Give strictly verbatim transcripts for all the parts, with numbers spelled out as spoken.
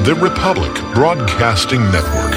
The Republic Broadcasting Network.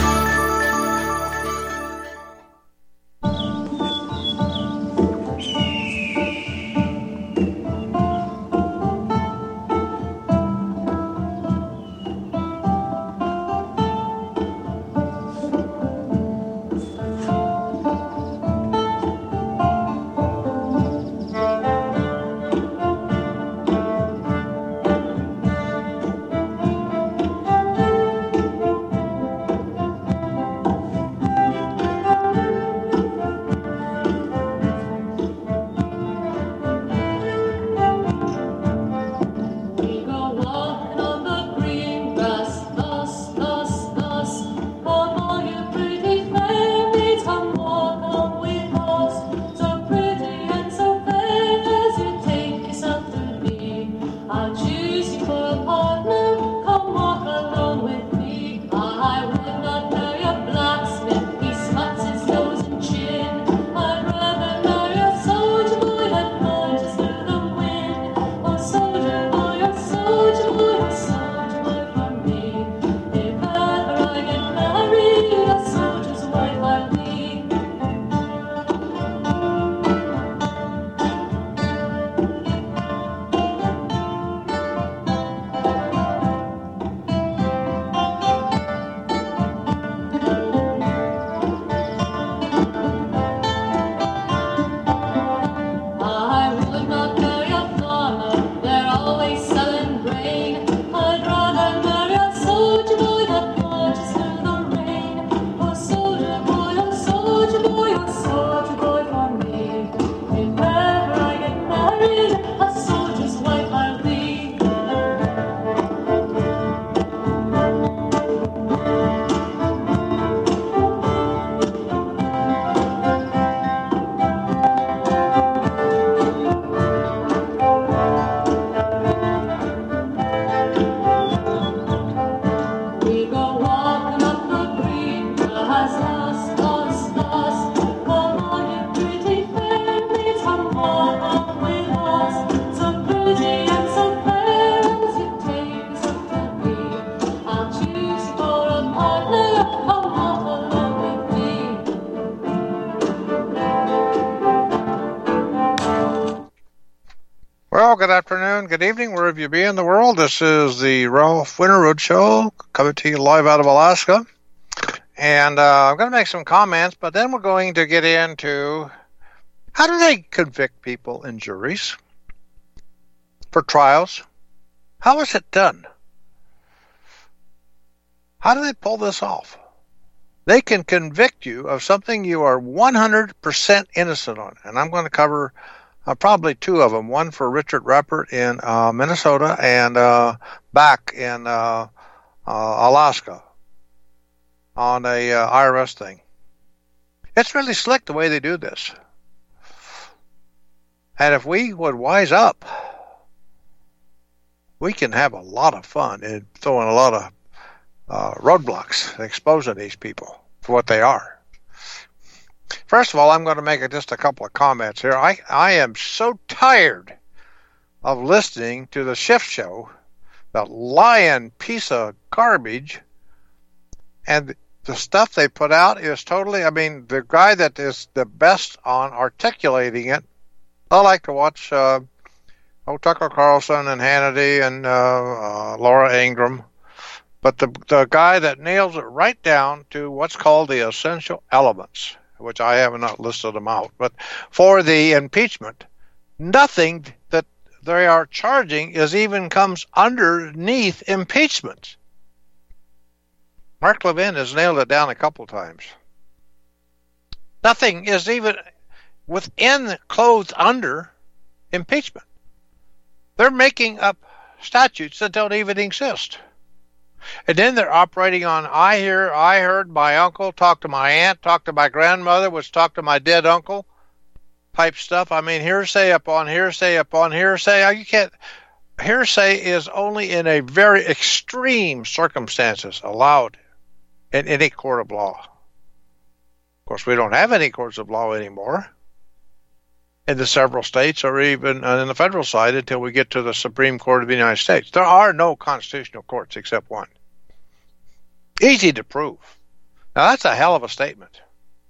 Well, good afternoon, good evening, wherever you be in the world. This is the Ralph Winterwood Show, coming to you live out of Alaska. And uh, I'm going to make some comments, but then we're going to get into how do they convict people in juries for trials? How is it done? How do they pull this off? They can convict you of something you are one hundred percent innocent on. And I'm going to cover Uh, probably two of them, one for Richard Ruppert in uh, Minnesota and uh, back in uh, uh, Alaska on a uh, I R S thing. It's really slick the way they do this. And if we would wise up, we can have a lot of fun in throwing a lot of uh, roadblocks, exposing these people for what they are. First of all, I'm going to make just a couple of comments here. I, I am so tired of listening to the Schiff Show, that lying piece of garbage, and the stuff they put out is totally, I mean, the guy that is the best on articulating it, I like to watch uh, oh, Tucker Carlson and Hannity and uh, uh, Laura Ingraham, but the, the guy that nails it right down to what's called the essential elements, which I have not listed them out, but for the impeachment, nothing that they are charging is even comes underneath impeachment. Mark Levin has nailed it down a couple times. Nothing is even within, clothed under impeachment. They're making up statutes that don't even exist. And then they're operating on, I hear, I heard my uncle talk to my aunt, talk to my grandmother, which talked to my dead uncle, type stuff. I mean, hearsay upon hearsay upon hearsay. You can't, hearsay is only in a very extreme circumstances allowed in any court of law. Of course, we don't have any courts of law anymore in the several states or even on the federal side until we get to the Supreme Court of the United States. There are no constitutional courts except one. Easy to prove. Now, that's a hell of a statement.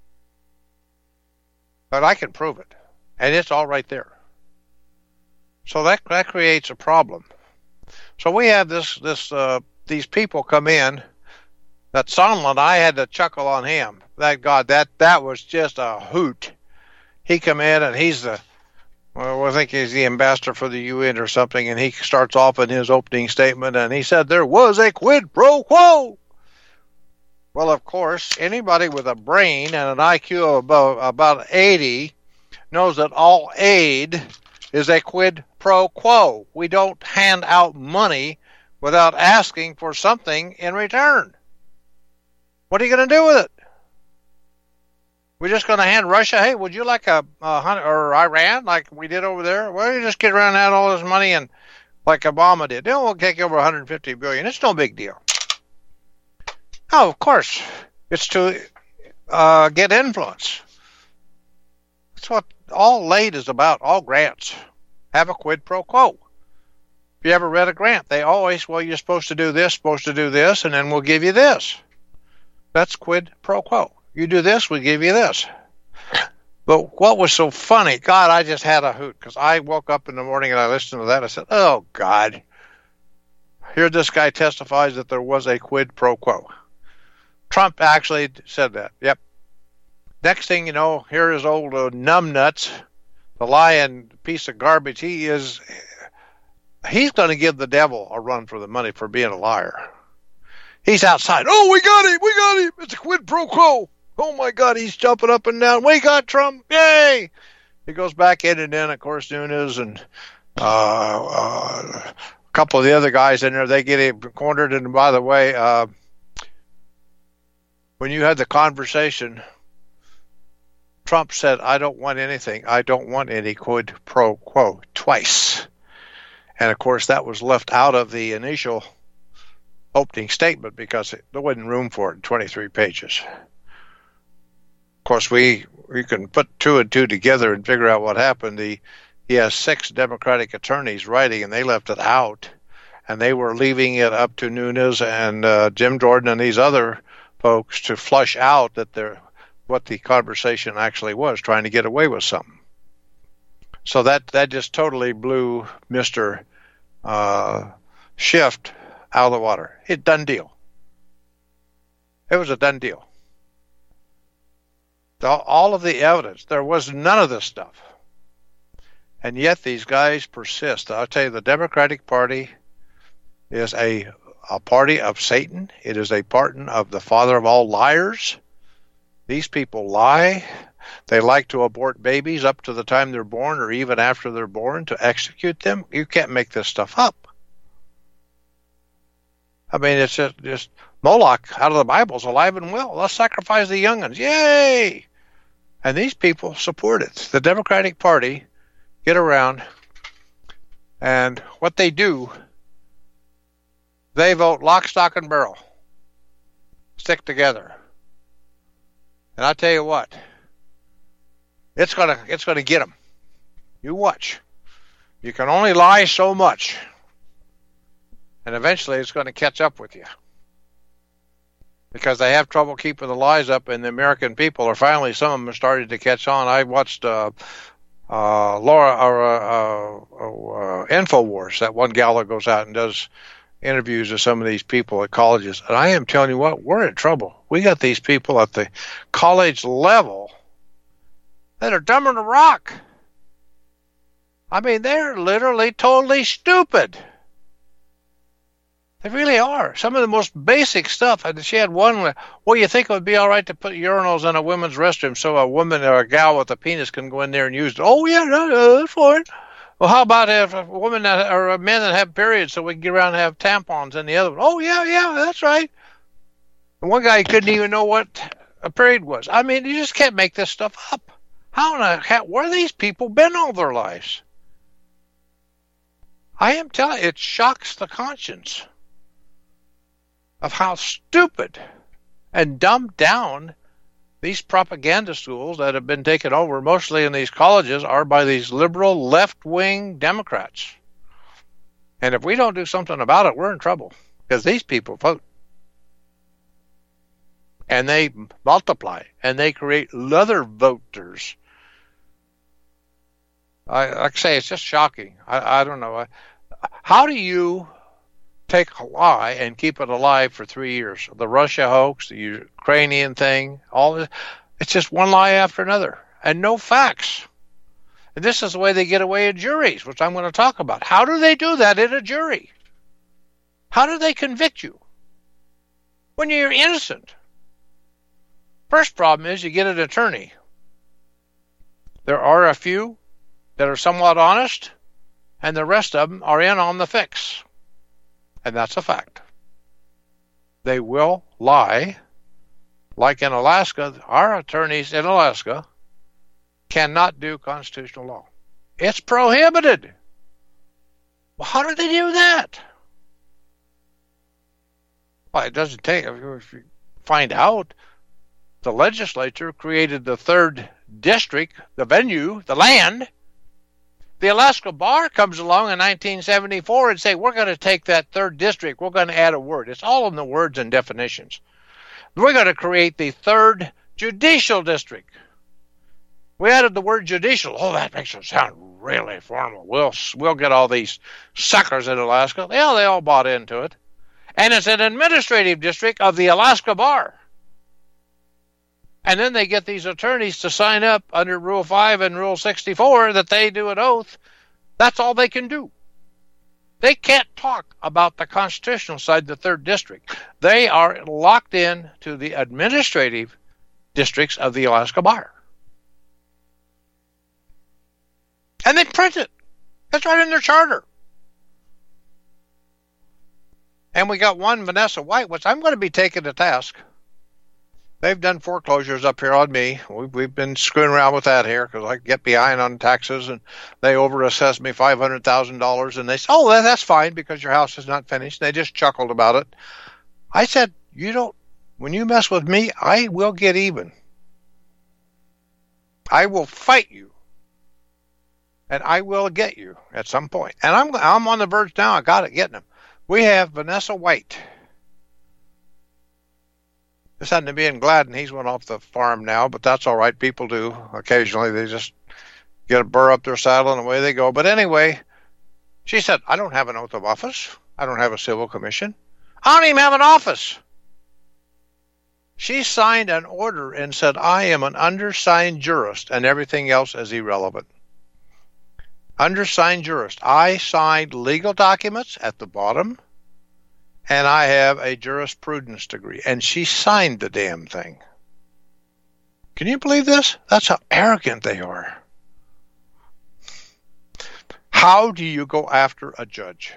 But I can prove it. And it's all right there. So that that creates a problem. So we have this this uh, these people come in. That Sondland, I had to chuckle on him. That God, that that was just a hoot. He come in and he's the, well, I think he's the ambassador for the U N or something, and he starts off in his opening statement, and he said there was a quid pro quo. Well, of course, anybody with a brain and an I Q of about, about eighty knows that all aid is a quid pro quo. We don't hand out money without asking for something in return. What are you going to do with it? We're just going to hand Russia, hey, would you like a, a hundred, or Iran, like we did over there? Well, you just get around and add all this money, and like Obama did. They won't take over one hundred fifty billion dollars. It's no big deal. Oh, of course, it's to uh, get influence. That's what all aid is about, all grants. Have a quid pro quo. If you ever read a grant, they always, well, you're supposed to do this, supposed to do this, and then we'll give you this. That's quid pro quo. You do this, we give you this. But what was so funny, God, I just had a hoot, because I woke up in the morning and I listened to that. I said, oh, God. Here this guy testifies that there was a quid pro quo. Trump actually said that. Yep. Next thing you know, here is old uh, numbnuts, the lying piece of garbage. He is, he's going to give the devil a run for the money for being a liar. He's outside. Oh, we got him. We got him. It's a quid pro quo. Oh, my God. He's jumping up and down. We got Trump. Yay. He goes back in, and then, of course, Nunes and uh, uh, a couple of the other guys in there, they get him cornered. And by the way, uh, when you had the conversation, Trump said, I don't want anything. I don't want any quid pro quo twice. And, of course, that was left out of the initial opening statement because it, there wasn't room for it in twenty-three pages. Of course, we, we can put two and two together and figure out what happened. The, he has six Democratic attorneys writing, and they left it out. And they were leaving it up to Nunes and uh, Jim Jordan and these other folks to flush out that they're, what the conversation actually was, trying to get away with something. So that, that just totally blew Mister Uh, Schiff out of the water. It done deal. It was a done deal. The, all of the evidence, there was none of this stuff. And yet these guys persist. I'll tell you, the Democratic Party is a, a party of Satan. It is a pardon of the father of all liars. These people lie. They like to abort babies up to the time they're born or even after they're born to execute them. You can't make this stuff up. I mean, it's just, just Moloch out of the Bible is alive and well. Let's sacrifice the young'uns. Yay! And these people support it. The Democratic Party get around, and what they do, they vote lock, stock, and barrel. Stick together. And I tell you what, it's gonna it's gonna get them. You watch. You can only lie so much, and eventually it's going to catch up with you because they have trouble keeping the lies up, and the American people are finally, some of them are starting to catch on. I watched uh, uh, Laura or uh, uh, uh, InfoWars, that one gal that goes out and does interviews with some of these people at colleges, and I am telling you what, we're in trouble. We got these people at the college level that are dumber than a rock. I mean, they're literally totally stupid. They really are. Some of the most basic stuff. And she had one where, well, you think it would be all right to put urinals in a women's restroom so a woman or a gal with a penis can go in there and use it. Oh, yeah, no, no, that's fine. Well, how about if a woman that, or men that have periods so we can get around and have tampons in the other one? Oh, yeah, yeah, that's right. And one guy couldn't even know what a period was. I mean, you just can't make this stuff up. How in the heck, where have these people been all their lives? I am telling you, it shocks the conscience of how stupid and dumbed down these propaganda schools that have been taken over, mostly in these colleges, are by these liberal left-wing Democrats. And if we don't do something about it, we're in trouble, because these people vote. and they multiply, and they create other voters. I, like I say, it's just shocking. I, I don't know. How do you take a lie and keep it alive for three years? The Russia hoax, the Ukrainian thing, all this, it's just one lie after another, and no facts. And this is the way they get away in juries, which I'm going to talk about. How do they do that in a jury? How do they convict you when you're innocent? First problem is you get an attorney. There are a few that are somewhat honest, and the rest of them are in on the fix. And that's a fact. They will lie. Like in Alaska, our attorneys in Alaska cannot do constitutional law. It's prohibited. Well, how do they do that? Well, it doesn't take, if you find out, the legislature created the third district, the venue, the land. The Alaska Bar comes along in nineteen seventy-four and say, we're going to take that third district, we're going to add a word. It's all in the words and definitions. We're going to create the third judicial district. We added the word judicial. Oh, that makes it sound really formal. We'll, we'll get all these suckers in Alaska. Yeah, they all bought into it. And it's an administrative district of the Alaska Bar. And then they get these attorneys to sign up under Rule five and Rule sixty-four that they do an oath. That's all they can do. They can't talk about the constitutional side of the third district. They are locked in to the administrative districts of the Alaska Bar. And they print it. That's right in their charter. And we got one, Vanessa White, which I'm going to be taking to task. They've done foreclosures up here on me. We've, we've been screwing around with that here because I get behind on taxes, and they overassessed me five hundred thousand dollars, and they said, oh, that's fine because your house is not finished. And they just chuckled about it. I said, you don't, when you mess with me, I will get even. I will fight you, and I will get you at some point. And I'm, I'm on the verge now. I got it, getting them. We have Vanessa White. This happened to be in Gladden. He's went off the farm now, but that's all right. People do occasionally. They just get a burr up their saddle and away they go. But anyway, she said, I don't have an oath of office. I don't have a civil commission. I don't even have an office. She signed an order and said, I am an undersigned jurist, and everything else is irrelevant. Undersigned jurist. I signed legal documents at the bottom, and I have a jurisprudence degree. And she signed the damn thing. Can you believe this? That's how arrogant they are. How do you go after a judge?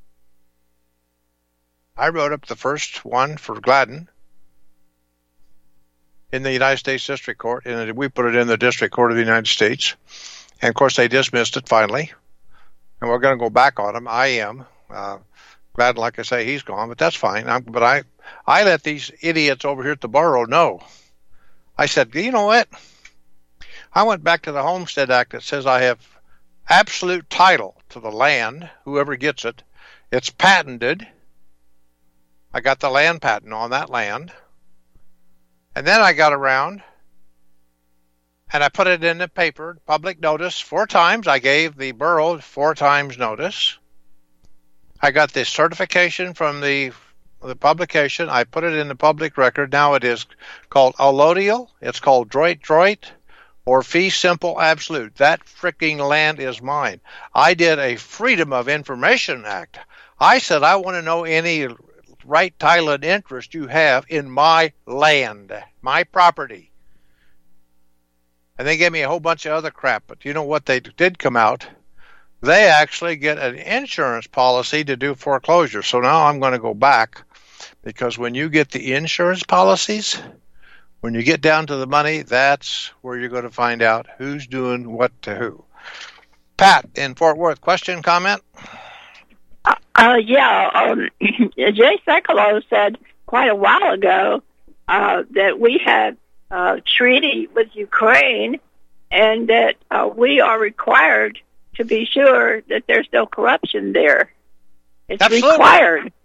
I wrote up the first one for Gladden in the United States District Court, and we put it in the District Court of the United States. And, of course, they dismissed it finally. And we're going to go back on him. I am. Uh, Glad, like I say, he's gone, but that's fine. I'm, but I, I let these idiots over here at the borough know. I said, you know what? I went back to the Homestead Act that says I have absolute title to the land, whoever gets it. It's patented. I got the land patent on that land. And then I got around and I put it in the paper, public notice, four times. I gave the borough four times notice. I got this certification from the the publication. I put it in the public record. Now it is called allodial. It's called droit droit or fee simple absolute. That freaking land is mine. I did a Freedom of Information Act. I said I want to know any right, title, and interest you have in my land, my property. And they gave me a whole bunch of other crap. But you know what they did come out? They actually get an insurance policy to do foreclosure. So now I'm going to go back, because when you get the insurance policies, when you get down to the money, that's where you're going to find out who's doing what to who. Pat in Fort Worth, question, comment? Uh, uh, yeah, um, Jay Sekulow said quite a while ago uh, that we had a treaty with Ukraine and that uh, we are required to be sure that there's no corruption there. It's Absolutely. required.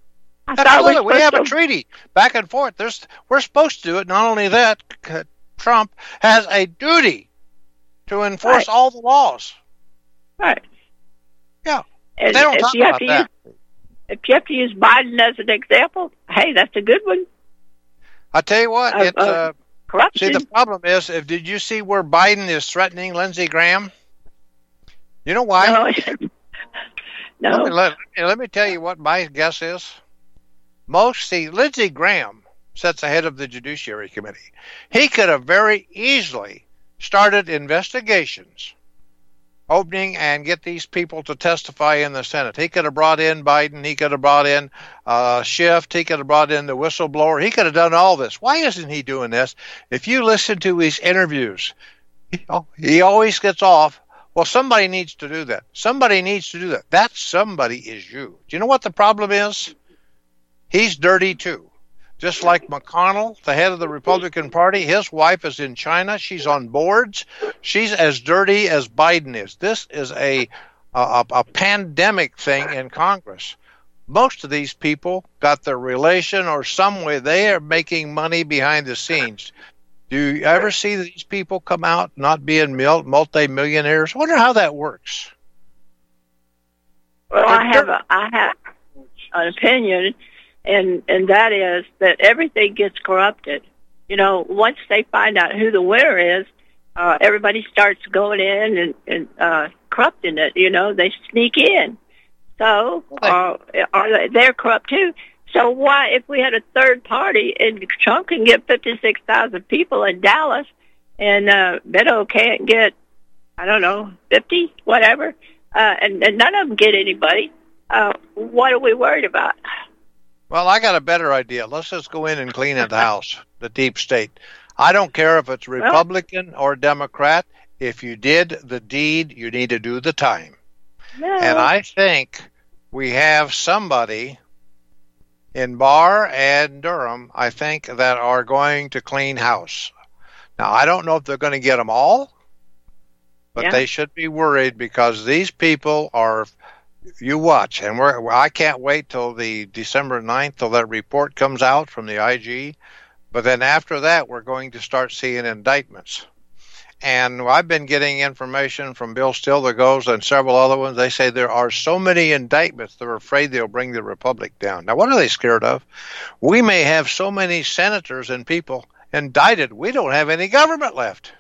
I thought Absolutely. we We have a to... treaty back and forth. There's, we're supposed to do it. Not only that, Trump has a duty to enforce right. all the laws. Right. Yeah. And they don't if talk you have about to that. Use, if you have to use Biden as an example, hey, that's a good one. I tell you what, Uh, it's, uh, uh, corruption. see, the problem is, if did you see where Biden is threatening Lindsey Graham? You know why? No. no. Let me, let, let me tell you what my guess is. Most, see, Lindsey Graham sits ahead of the Judiciary Committee. He could have very easily started investigations, opening and get these people to testify in the Senate. He could have brought in Biden. He could have brought in uh, Schiff. He could have brought in the whistleblower. He could have done all this. Why isn't he doing this? If you listen to his interviews, he, oh, he always gets off. Well, somebody needs to do that. Somebody needs to do that. That somebody is you. Do you know what the problem is? He's dirty too. Just like McConnell, the head of the Republican Party, his wife is in China. She's on boards. She's as dirty as Biden is. This is a a, a pandemic thing in Congress. Most of these people got their relation or some way they are making money behind the scenes. Do you ever see these people come out not being multi-millionaires? I wonder how that works. Well, I have a, I have an opinion. And and that is that everything gets corrupted. You know, once they find out who the winner is, uh, everybody starts going in and, and uh, corrupting it. You know, they sneak in. So uh, are they, they're corrupt too. So why, if we had a third party and Trump can get fifty-six thousand people in Dallas and uh, Beto can't get, I don't know, fifty, whatever, uh, and, and none of them get anybody, uh, what are we worried about? Well, I got a better idea. Let's just go in and clean at the house, the deep state. I don't care if it's Republican or Democrat. If you did the deed, you need to do the time. No. And I think we have somebody in Barr and Durham, I think, that are going to clean house. Now, I don't know if they're going to get them all, but yeah. they should be worried because these people are... You watch, and we're, I can't wait till the December ninth till that report comes out from the I G. But then after that, we're going to start seeing indictments. And I've been getting information from Bill Stildergoes and several other ones. They say there are so many indictments they're afraid they'll bring the republic down. Now, what are they scared of? We may have so many senators and people indicted, we don't have any government left.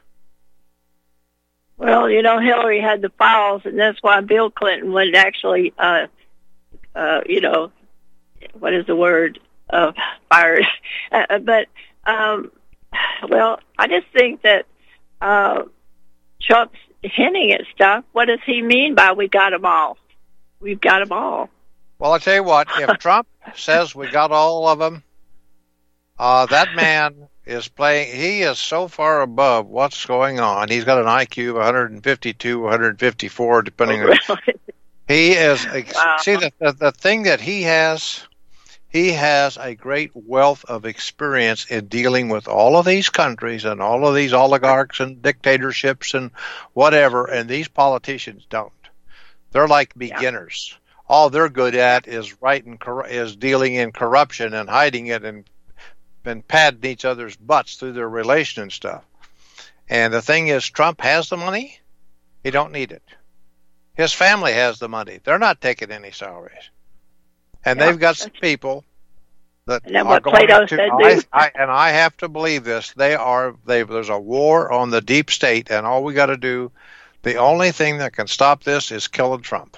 Well, you know, Hillary had the files, and that's why Bill Clinton would actually, uh, uh, you know, what is the word, uh, fired. Uh, but, um, well, I just think that uh, Trump's hinting at stuff. What does he mean by we got them all? We've got them all. Well, I tell you what, if Trump says we got all of them, uh, that man... is playing, he is so far above what's going on. He's got an I Q of one fifty-two, one fifty-four, depending oh, really? on. He is, wow. see, the, the, the thing that he has, he has a great wealth of experience in dealing with all of these countries and all of these oligarchs and dictatorships and whatever, and these politicians don't. They're like beginners. Yeah. All they're good at is writing, is dealing in corruption and hiding it and been patting each other's butts through their relation and stuff. And the thing is, Trump has the money. He don't need it. His family has the money. They're not taking any salaries. And yeah, they've got some people that and then are what going Plato to, said, I, I, and I have to believe this, they are, they, there's a war on the deep state, and all we got to do, the only thing that can stop this is killing Trump.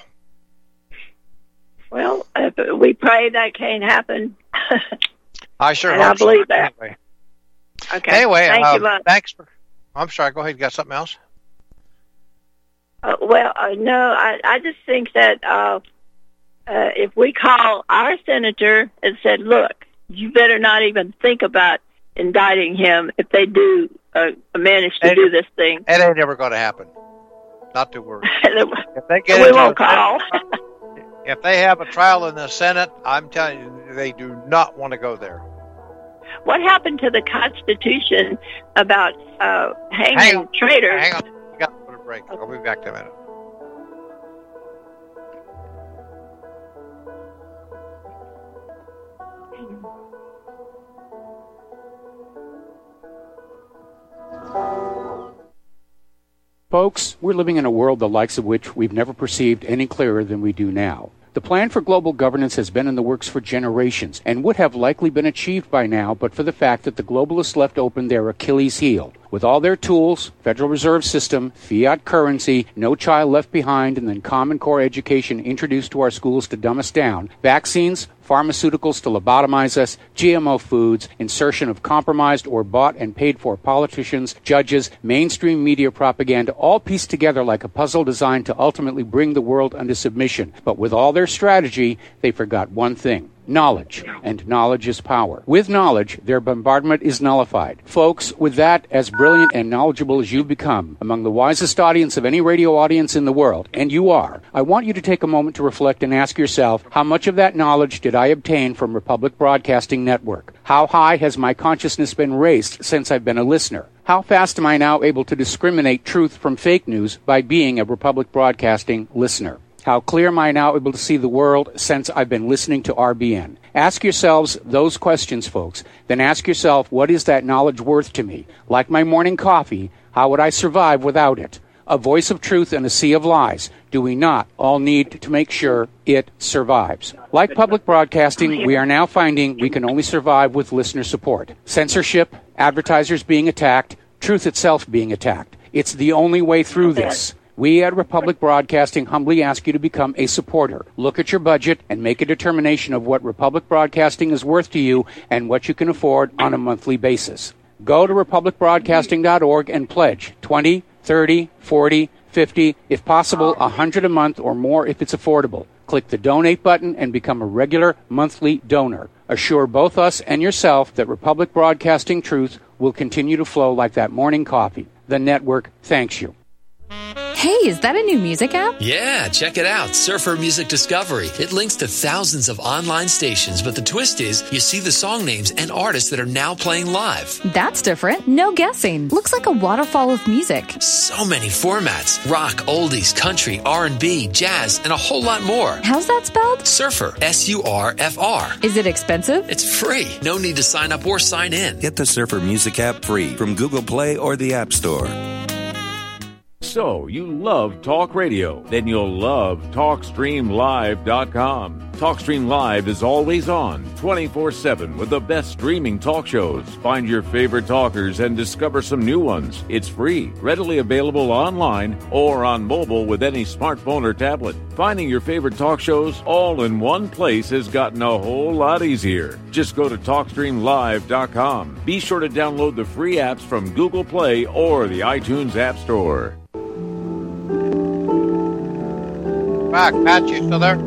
Well, if we pray that can't happen. I sure and hope I believe so. that. Anyway, okay. anyway Thank uh, you much. Thanks for. I'm sorry. Go ahead. You got something else? Uh, well, uh, no, I, I just think that uh, uh, if we call our senator and said, "Look, you better not even think about indicting him if they do uh, manage to it, do this thing," it ain't ever going to happen. Not to worry. if they get we won't call. If they have a trial in the Senate, I'm telling you, they do not want to go there. What happened to the Constitution about uh, hanging hang on, traitors? Hang on. We got to put a break. I'll be back in a minute. Folks, we're living in a world the likes of which we've never perceived any clearer than we do now. The plan for global governance has been in the works for generations and would have likely been achieved by now but for the fact that the globalists left open their Achilles heel. With all their tools, Federal Reserve System, fiat currency, no child left behind, and then Common Core education introduced to our schools to dumb us down, vaccines, pharmaceuticals to lobotomize us, G M O foods, insertion of compromised or bought and paid for politicians, judges, mainstream media propaganda, all pieced together like a puzzle designed to ultimately bring the world under submission. But with all their strategy, they forgot one thing. Knowledge, and knowledge is power. With knowledge, their bombardment is nullified. Folks, with that, as brilliant and knowledgeable as you've become, among the wisest audience of any radio audience in the world, and you are, I want you to take a moment to reflect and ask yourself, how much of that knowledge did I obtain from Republic Broadcasting Network? How high has my consciousness been raised since I've been a listener? How fast am I now able to discriminate truth from fake news by being a Republic Broadcasting listener? How clear am I now able to see the world since I've been listening to R B N? Ask yourselves those questions, folks. Then ask yourself, what is that knowledge worth to me? Like my morning coffee, how would I survive without it? A voice of truth in a sea of lies. Do we not all need to make sure it survives? Like public broadcasting, we are now finding we can only survive with listener support. Censorship, advertisers being attacked, truth itself being attacked. It's the only way through this. We at Republic Broadcasting humbly ask you to become a supporter. Look at your budget and make a determination of what Republic Broadcasting is worth to you and what you can afford on a monthly basis. Go to republic broadcasting dot org and pledge twenty, thirty, forty, fifty, if possible, one hundred a month or more if it's affordable. Click the donate button and become a regular monthly donor. Assure both us and yourself that Republic Broadcasting truth will continue to flow like that morning coffee. The network thanks you. Hey, is that a new music app? Yeah, check it out. Surfer Music Discovery. It links to thousands of online stations, but the twist is you see the song names and artists that are now playing live. That's different. No guessing. Looks like a waterfall of music. So many formats. Rock, oldies, country, R and B, jazz, and a whole lot more. How's that spelled? Surfer. S U R F R. Is it expensive? It's free. No need to sign up or sign in. Get the Surfer Music app free from Google Play or the App Store. So, you love talk radio? Then you'll love talk stream live dot com. TalkStream Live is always on, twenty-four seven, with the best streaming talk shows. Find your favorite talkers and discover some new ones. It's free, readily available online or on mobile with any smartphone or tablet. Finding your favorite talk shows all in one place has gotten a whole lot easier. Just go to talk stream live dot com. Be sure to download the free apps from Google Play or the iTunes App Store. Back, Pat, you still there?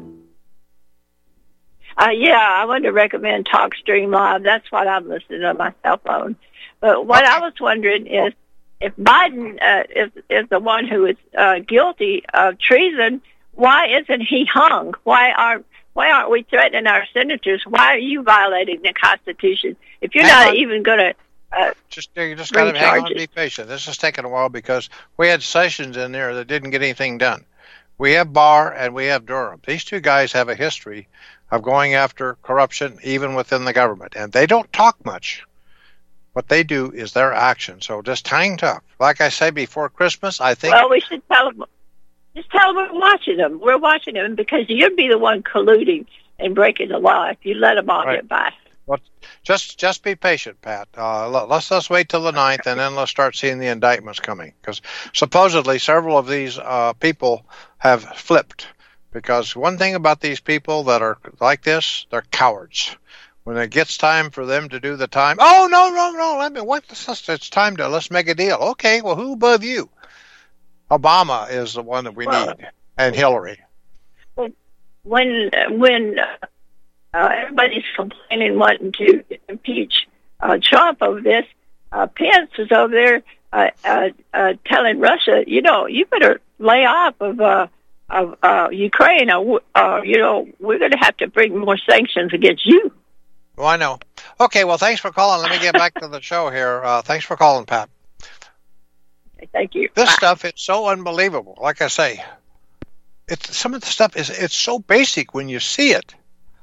Uh, yeah, I want to recommend TalkStream Live. That's what I'm listening on my cell phone. But what I was wondering is, if Biden uh, is is the one who is uh, guilty of treason, why isn't he hung? Why are why aren't we threatening our senators? Why are you violating the Constitution if you're Hang not on. even going to? Uh, just you just got to hang on and charges? be patient. This is taking a while because we had Sessions in there that didn't get anything done. We have Barr and we have Durham. These two guys have a history of going after corruption even within the government, and they don't talk much. What they do is their action. So just hang tough. Like I say, before Christmas, I think. Well, we should tell them. Just tell them we're watching them. We're watching them because you'd be the one colluding and breaking the law if you let them all Right. get by. Well, just just be patient, Pat. Uh, let, let's let's wait till the ninth, and then let's start seeing the indictments coming. Because supposedly several of these uh, people have flipped. Because one thing about these people that are like this, they're cowards. When it gets time for them to do the time, oh no no no! Let me what? It's time to let's make a deal. Okay, well who above you? Obama is the one that we Well, need, and Hillary. When when uh, uh, everybody's complaining, wanting to impeach uh, Trump over this, uh, Pence is over there uh, uh, uh, telling Russia, you know, you better lay off of uh, of uh, Ukraine, or uh, you know, we're going to have to bring more sanctions against you. Well, I know. Okay, well, thanks for calling. Let me get back to the show here. Uh, thanks for calling, Pat. Thank you. This Bye. stuff is so unbelievable. Like I say, it's some of the stuff is it's so basic when you see it,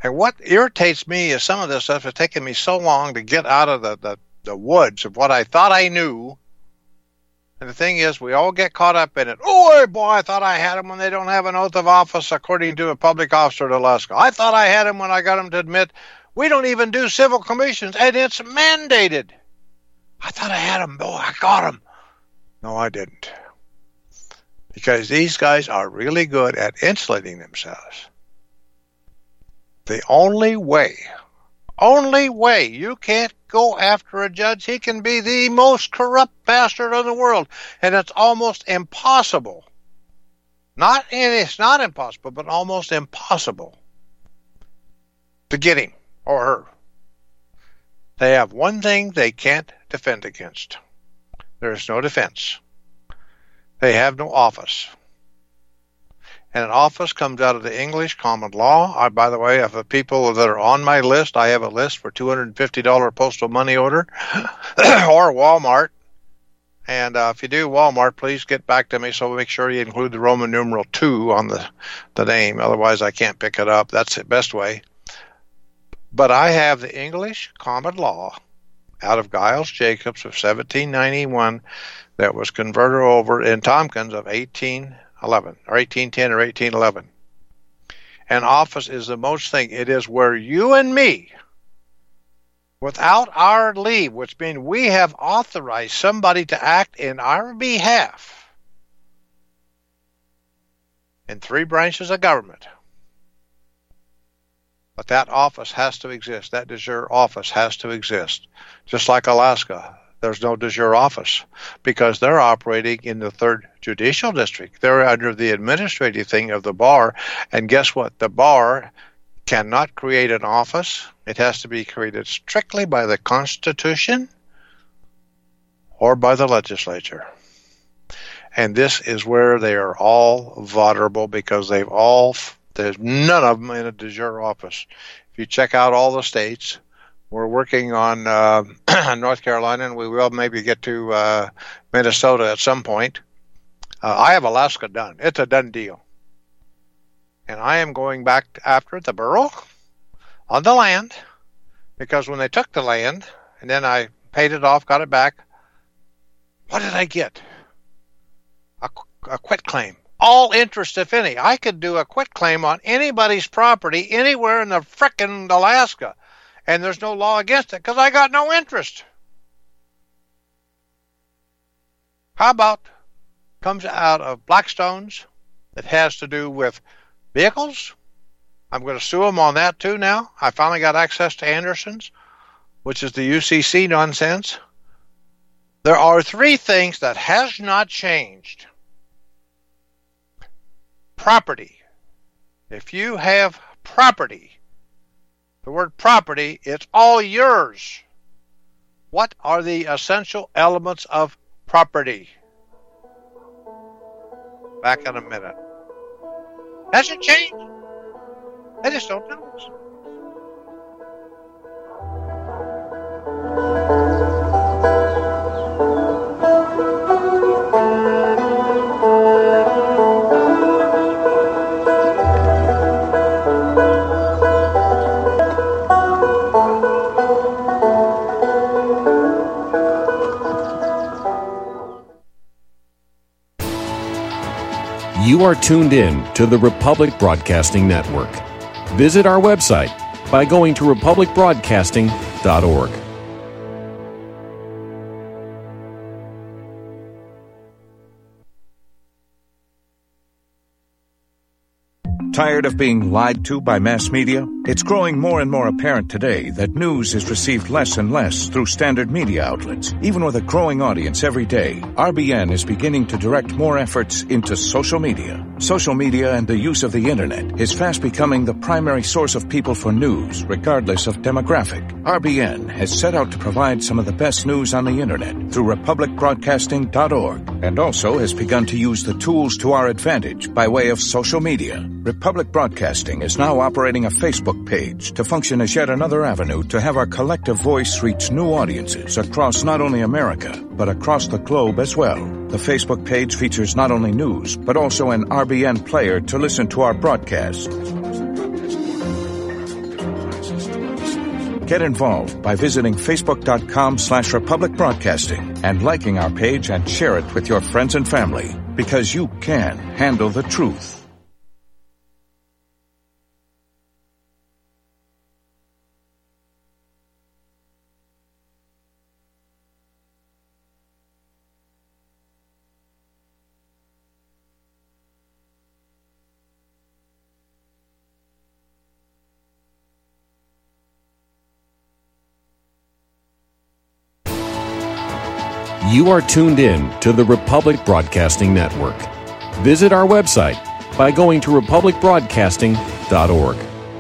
And what irritates me is some of this stuff has taken me so long to get out of the, the, the woods of what I thought I knew. And the thing is, we all get caught up in it. Oh, boy, I thought I had them when they don't have an oath of office, according to a public officer at Alaska. I thought I had them when I got them to admit we don't even do civil commissions, and it's mandated. I thought I had them. Oh, I got them. No, I didn't. Because these guys are really good at insulating themselves. The only way, only way you can't go after a judge, he can be the most corrupt bastard in the world. And it's almost impossible. Not, it's not impossible, but almost impossible to get him or her. They have one thing they can't defend against. There is no defense. They have no office. And an office comes out of the English common law. I, by the way, of the people that are on my list, I have a list for two hundred fifty dollars postal money order or Walmart. And uh, if you do Walmart, please get back to me so make sure you include the Roman numeral two on the, the name. Otherwise, I can't pick it up. That's the best way. But I have the English common law out of Giles Jacobs of seventeen ninety-one that was converted over in Tompkins of eighteen eleven or eighteen ten or eighteen eleven. An office is the most thing. It is where you and me, without our leave, which means we have authorized somebody to act in our behalf in three branches of government. But that office has to exist. That de jure office has to exist. Just like Alaska, there's no de jure office because they're operating in the third judicial district. They're under the administrative thing of the bar. And guess what? The bar cannot create an office. It has to be created strictly by the Constitution or by the legislature. And this is where they are all vulnerable because they've all... There's none of them in a de jure office. If you check out all the states, we're working on uh, North Carolina, and we will maybe get to uh, Minnesota at some point. Uh, I have Alaska done. It's a done deal. And I am going back after the borough on the land, because when they took the land, and then I paid it off, got it back, what did I get? A, a quit claim. All interest, if any. I could do a quit claim on anybody's property anywhere in the frickin' Alaska, and there's no law against it because I got no interest. How about comes out of Blackstone's that has to do with vehicles? I'm going to sue them on that too now. I finally got access to Anderson's, which is the U C C nonsense. There are three things that has not changed. Property. If you have property, the word property, it's all yours. What are the essential elements of property? Back in a minute. Hasn't changed. They just don't tell us. You are tuned in to the Republic Broadcasting Network. Visit our website by going to republic broadcasting dot org. Tired of being lied to by mass media? It's growing more and more apparent today that news is received less and less through standard media outlets. Even with a growing audience every day, R B N is beginning to direct more efforts into social media. Social media and the use of the internet is fast becoming the primary source of people for news, regardless of demographic. R B N has set out to provide some of the best news on the internet through republic broadcasting dot org, and also has begun to use the tools to our advantage by way of social media. Republic Broadcasting is now operating a Facebook page to function as yet another avenue to have our collective voice reach new audiences across not only America, but across the globe as well. The Facebook page features not only news, but also an R B N player to listen to our broadcasts. Get involved by visiting facebook.com slash Republic Broadcasting and liking our page and share it with your friends and family, because you can handle the truth. You are tuned in to the Republic Broadcasting Network. Visit our website by going to republic broadcasting dot org.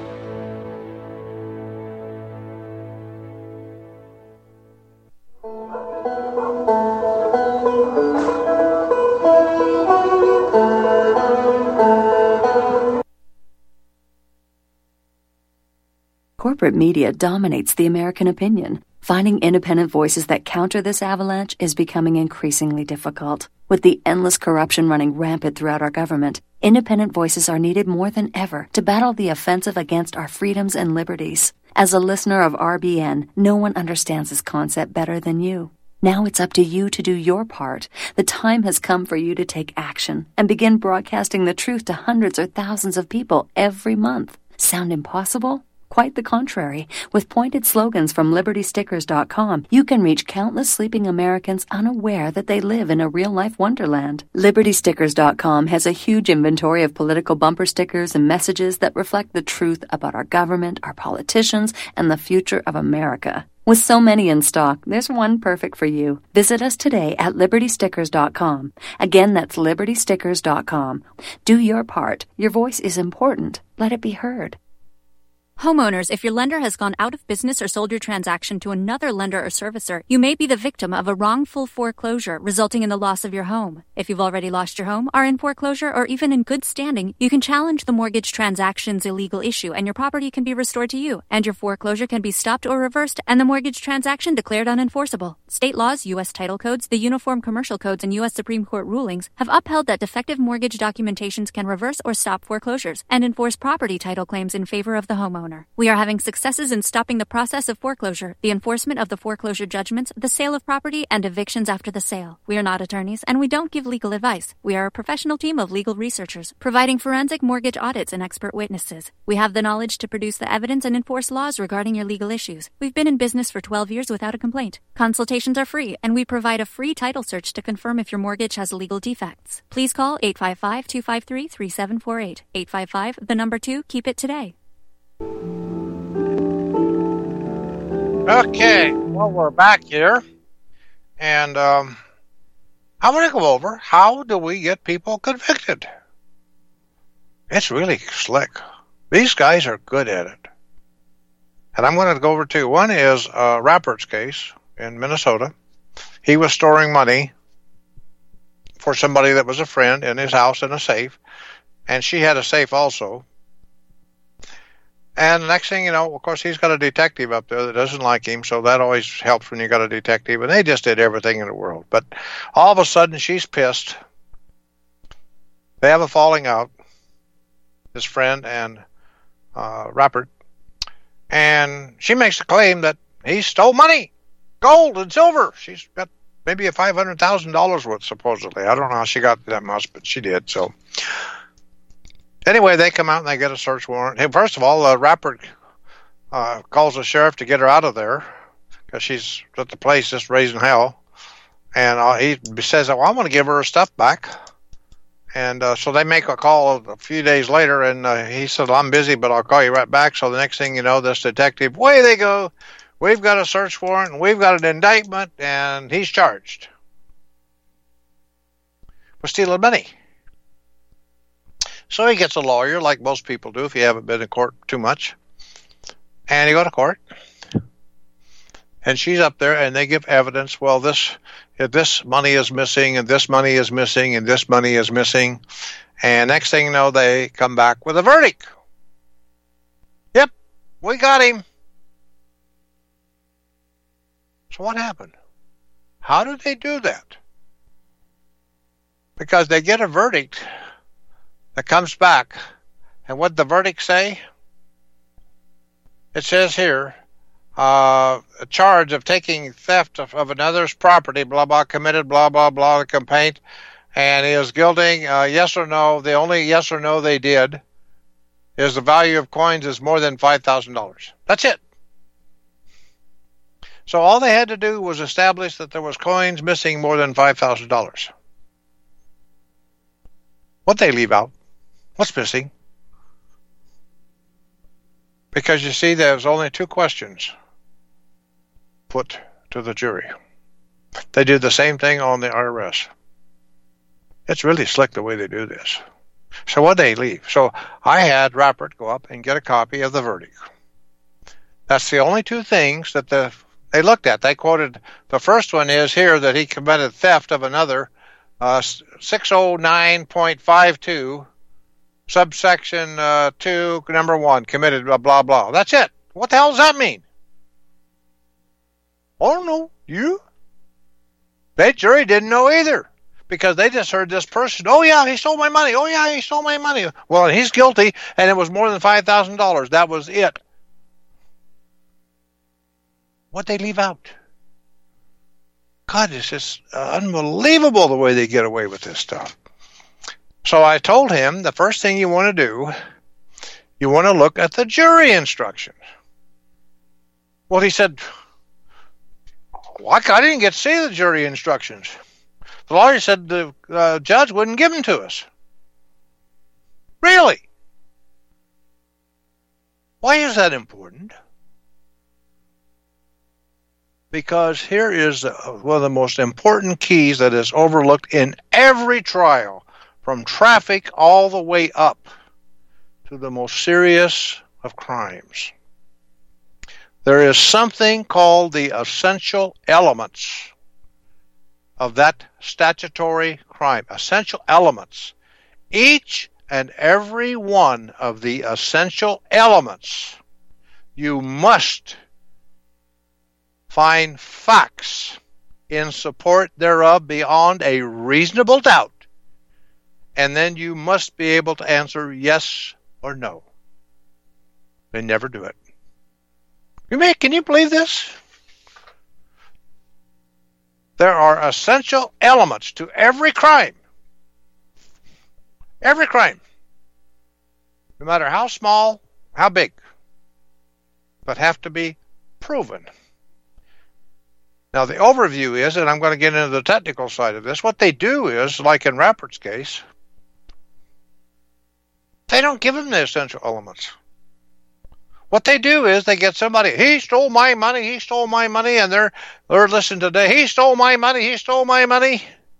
Corporate media dominates the American opinion. Finding independent voices that counter this avalanche is becoming increasingly difficult. With the endless corruption running rampant throughout our government, independent voices are needed more than ever to battle the offensive against our freedoms and liberties. As a listener of R B N, no one understands this concept better than you. Now it's up to you to do your part. The time has come for you to take action and begin broadcasting the truth to hundreds or thousands of people every month. Sound impossible? Quite the contrary. With pointed slogans from liberty stickers dot com, you can reach countless sleeping Americans unaware that they live in a real-life wonderland. liberty stickers dot com has a huge inventory of political bumper stickers and messages that reflect the truth about our government, our politicians, and the future of America. With so many in stock, there's one perfect for you. Visit us today at liberty stickers dot com. Again, that's liberty stickers dot com. Do your part. Your voice is important. Let it be heard. Homeowners, if your lender has gone out of business or sold your transaction to another lender or servicer, you may be the victim of a wrongful foreclosure resulting in the loss of your home. If you've already lost your home, are in foreclosure, or even in good standing, you can challenge the mortgage transaction's illegal issue and your property can be restored to you, and your foreclosure can be stopped or reversed and the mortgage transaction declared unenforceable. State laws, U S title codes, the Uniform Commercial Codes, and U S Supreme Court rulings have upheld that defective mortgage documentations can reverse or stop foreclosures and enforce property title claims in favor of the homeowner. We are having successes in stopping the process of foreclosure, the enforcement of the foreclosure judgments, the sale of property, and evictions after the sale. We are not attorneys, and we don't give legal advice. We are a professional team of legal researchers, providing forensic mortgage audits and expert witnesses. We have the knowledge to produce the evidence and enforce laws regarding your legal issues. We've been in business for twelve years without a complaint. Consultations are free, and we provide a free title search to confirm if your mortgage has legal defects. Please call eight five five, two five three, three seven four eight. eight five five, the number two, keep it today. Okay, well, we're back here, and um, I'm going to go over how do we get people convicted. It's really slick. These guys are good at it. And I'm going to go over two. One is uh, Rappert's case in Minnesota. He was storing money for somebody that was a friend in his house in a safe, and she had a safe also. And the next thing you know, of course, he's got a detective up there that doesn't like him, so that always helps when you got a detective. And they just did everything in the world. But all of a sudden, she's pissed. They have a falling out, his friend and uh, Rappert. And she makes a claim that he stole money, gold and silver. She's got maybe a five hundred thousand dollars worth, supposedly. I don't know how she got that much, but she did, so... Anyway, they come out and they get a search warrant. Hey, first of all, uh, Rappert uh, calls the sheriff to get her out of there because she's at the place just raising hell. And uh, he says, well, I want to give her her stuff back. And uh, so they make a call a few days later, and uh, he said, well, I'm busy, but I'll call you right back. So the next thing you know, this detective, away they go. We've got a search warrant, and we've got an indictment, and he's charged for stealing money. So he gets a lawyer, like most people do if you haven't been in court too much. And he go to court. And she's up there, and they give evidence. Well, this this money is missing, and this money is missing, and this money is missing. And next thing you know, they come back with a verdict. Yep, we got him. So what happened? How did they do that? Because they get a verdict that comes back, and what the verdict say? It says here, uh, charge of taking theft of, of another's property, blah, blah, committed, blah, blah, blah, the complaint, and he is guilty, uh, yes or no. The only yes or no they did is the value of coins is more than five thousand dollars. That's it. So all they had to do was establish that there was coins missing more than five thousand dollars. What'd they leave out? What's missing? Because you see, there's only two questions put to the jury. They do the same thing on the I R S. It's really slick the way they do this. So what'd they leave? So I had Rappert go up and get a copy of the verdict. That's the only two things that the they looked at. They quoted, the first one is here that he committed theft of another, uh, six oh nine point five two, subsection uh, two, number one, committed blah, blah, blah. That's it. What the hell does that mean? I don't know. You? That jury didn't know either, because they just heard this person, oh yeah, he stole my money. Oh yeah, he stole my money. Well, he's guilty, and it was more than five thousand dollars. That was it. What'd they leave out? God, it's just uh, unbelievable the way they get away with this stuff. So I told him the first thing you want to do, you want to look at the jury instructions. Well, he said, well, I didn't get to see the jury instructions. The lawyer said the uh, judge wouldn't give them to us. Really? Why is that important? Because here is one of the most important keys that is overlooked in every trial, from traffic all the way up to the most serious of crimes. There is something called the essential elements of that statutory crime. Essential elements. Each and every one of the essential elements, you must find facts in support thereof beyond a reasonable doubt, and then you must be able to answer yes or no. They never do it. You may, can you believe this? There are essential elements to every crime. Every crime. No matter how small, how big. But have to be proven. Now, the overview is, and I'm going to get into the technical side of this, what they do is, like in Rappert's case, they don't give them the essential elements. What they do is they get somebody, he stole my money, he stole my money, and they're, they're listening today, he stole my money, he stole my money.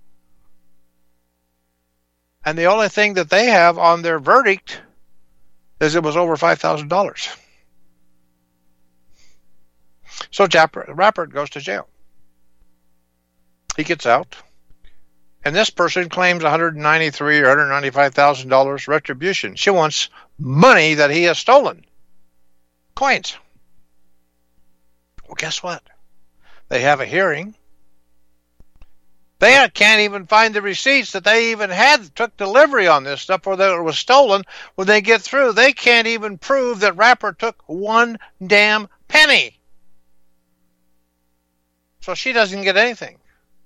And the only thing that they have on their verdict is it was over five thousand dollars. So Rappert goes to jail. He gets out, and this person claims one hundred ninety-three thousand dollars or one hundred ninety-five thousand dollars retribution. She wants money that he has stolen. Coins. Well, guess what? They have a hearing. They can't even find the receipts that they even had, took delivery on this stuff, or that it was stolen. When they get through, they can't even prove that Rappert took one damn penny. So she doesn't get anything.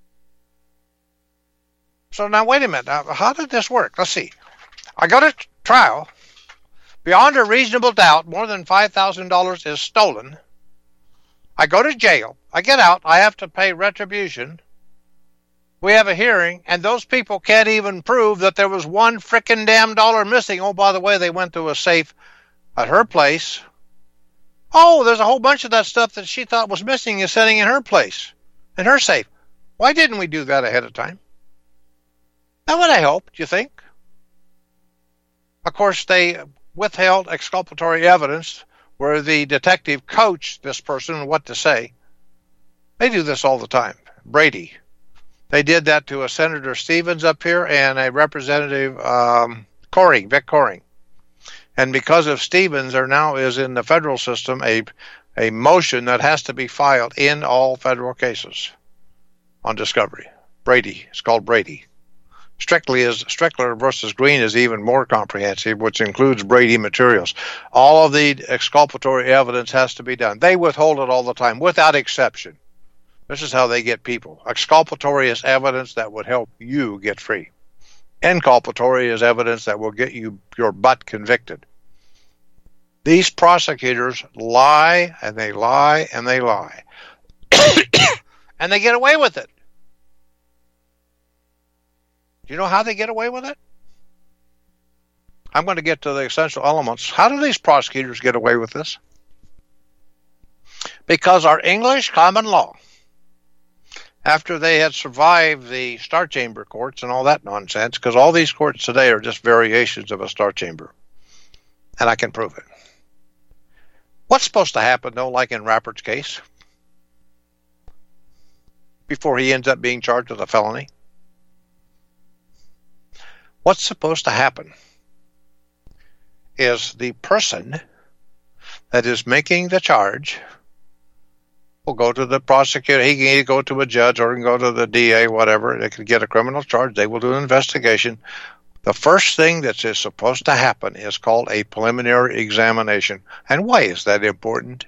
So now, wait a minute. Now, how did this work? Let's see. I go to trial. Beyond a reasonable doubt, more than five thousand dollars is stolen. I go to jail. I get out. I have to pay retribution. We have a hearing, and those people can't even prove that there was one frickin' damn dollar missing. Oh, by the way, they went to a safe at her place. Oh, there's a whole bunch of that stuff that she thought was missing is sitting in her place, in her safe. Why didn't we do that ahead of time? That would have helped, you think? Of course, they withheld exculpatory evidence where the detective coached this person what to say. They do this all the time. Brady. They did that to a Senator Stevens up here and a Representative um, Coring, Vic Coring. And because of Stevens, there now is in the federal system a, a motion that has to be filed in all federal cases on discovery. Brady. It's called Brady. Strictly is Strickler versus Green is even more comprehensive, which includes Brady materials. All of the exculpatory evidence has to be done. They withhold it all the time, without exception. This is how they get people. Exculpatory is evidence that would help you get free. Inculpatory is evidence that will get you your butt convicted. These prosecutors lie, and they lie, and they lie. And they get away with it. Do you know how they get away with it? I'm going to get to the essential elements. How do these prosecutors get away with this? Because our English common law, after they had survived the Star Chamber courts and all that nonsense, because all these courts today are just variations of a Star Chamber, and I can prove it. What's supposed to happen, though, like in Rappert's case, before he ends up being charged with a felony? What's supposed to happen is the person that is making the charge will go to the prosecutor. He can either go to a judge or he can go to the D A, whatever. They can get a criminal charge. They will do an investigation. The first thing that is supposed to happen is called a preliminary examination. And why is that important?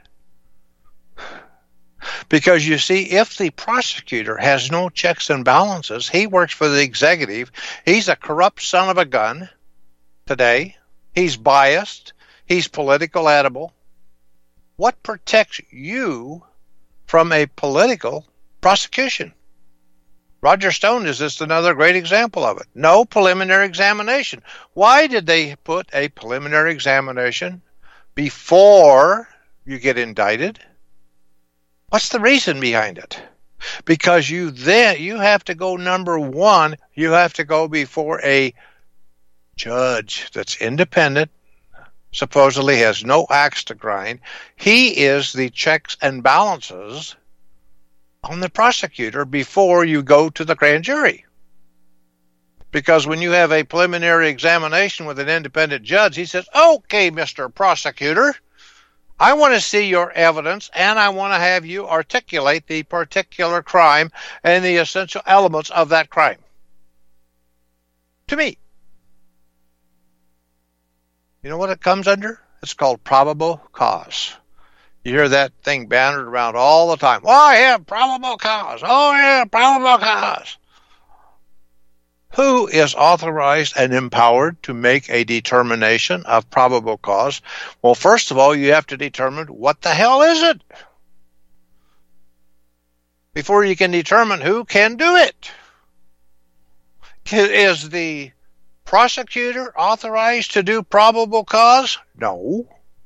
Because, you see, if the prosecutor has no checks and balances, he works for the executive. He's a corrupt son of a gun today. He's biased. He's political edible. What protects you from a political prosecution? Roger Stone is just another great example of it. No preliminary examination. Why did they put a preliminary examination before you get indicted? What's the reason behind it? Because you then you have to go, number one, you have to go before a judge that's independent, supposedly has no axe to grind. He is the checks and balances on the prosecutor before you go to the grand jury. Because when you have a preliminary examination with an independent judge, he says, okay, Mister Prosecutor, I want to see your evidence, and I want to have you articulate the particular crime and the essential elements of that crime to me. You know what it comes under? It's called probable cause. You hear that thing bannered around all the time. Oh, I have probable cause. Oh, yeah, probable cause. Who is authorized and empowered to make a determination of probable cause? Well, first of all, you have to determine what the hell is it before you can determine who can do it. Is the prosecutor authorized to do probable cause? No.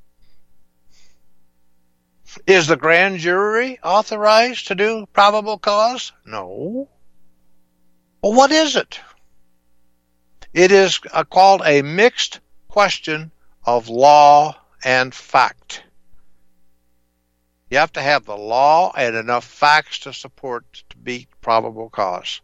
Is the grand jury authorized to do probable cause? No. Well, what is it? It is uh, called a mixed question of law and fact. You have to have the law and enough facts to support to beat probable cause.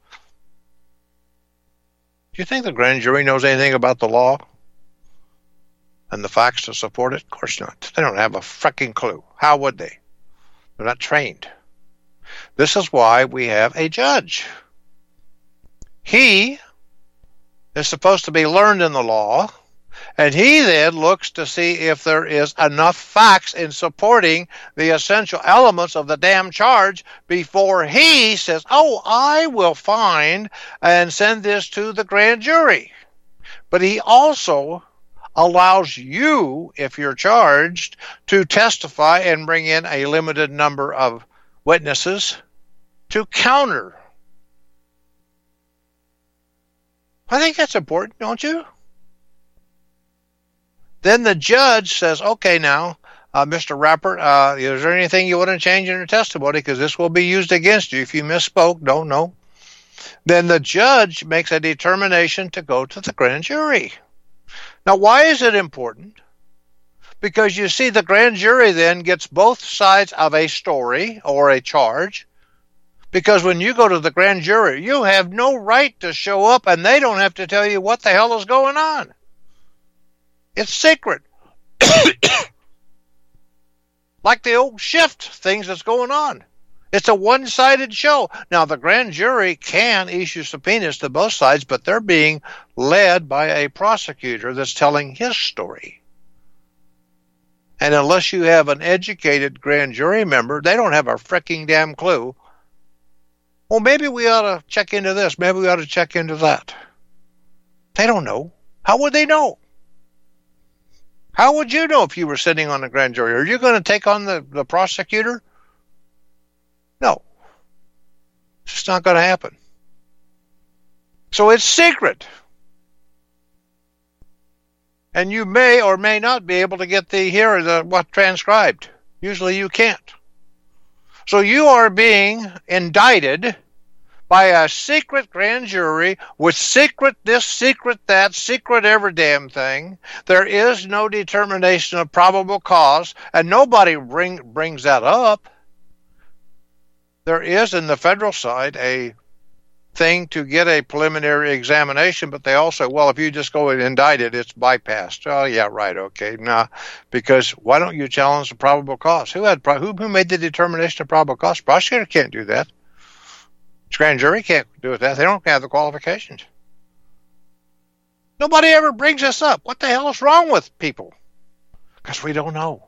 Do you think the grand jury knows anything about the law and the facts to support it? Of course not. They don't have a frickin' clue. How would they? They're not trained. This is why we have a judge. He is supposed to be learned in the law, and he then looks to see if there is enough facts in supporting the essential elements of the damn charge before he says, oh, I will find and send this to the grand jury. But he also allows you, if you're charged, to testify and bring in a limited number of witnesses to counter. I think that's important, don't you? Then the judge says, okay, now, uh, Mister Rappert, uh, is there anything you want to change in your testimony? Because this will be used against you if you misspoke. Don't know. Then the judge makes a determination to go to the grand jury. Now, why is it important? Because you see, the grand jury then gets both sides of a story or a charge. Because when you go to the grand jury, you have no right to show up, and they don't have to tell you what the hell is going on. It's secret. Like the old shift things that's going on. It's a one-sided show. Now, the grand jury can issue subpoenas to both sides, but they're being led by a prosecutor that's telling his story. And unless you have an educated grand jury member, they don't have a fricking damn clue. Well, maybe we ought to check into this. Maybe we ought to check into that. They don't know. How would they know? How would you know if you were sitting on the grand jury? Are you going to take on the, the prosecutor? No. It's just not going to happen. So it's secret. And you may or may not be able to get the hear the what transcribed. Usually you can't. So you are being indicted by a secret grand jury with secret this, secret that, secret every damn thing. There is no determination of probable cause, and nobody bring, brings that up. There is, in the federal side, a thing to get a preliminary examination, but they also, well, if you just go and indict it, it's bypassed. Oh, yeah, right, okay. Nah, because why don't you challenge the probable cause? Who had who, who made the determination of probable cause? Prosecutor can't do that. Grand jury can't do that. They don't have the qualifications. Nobody ever brings this up. What the hell is wrong with people? Because we don't know.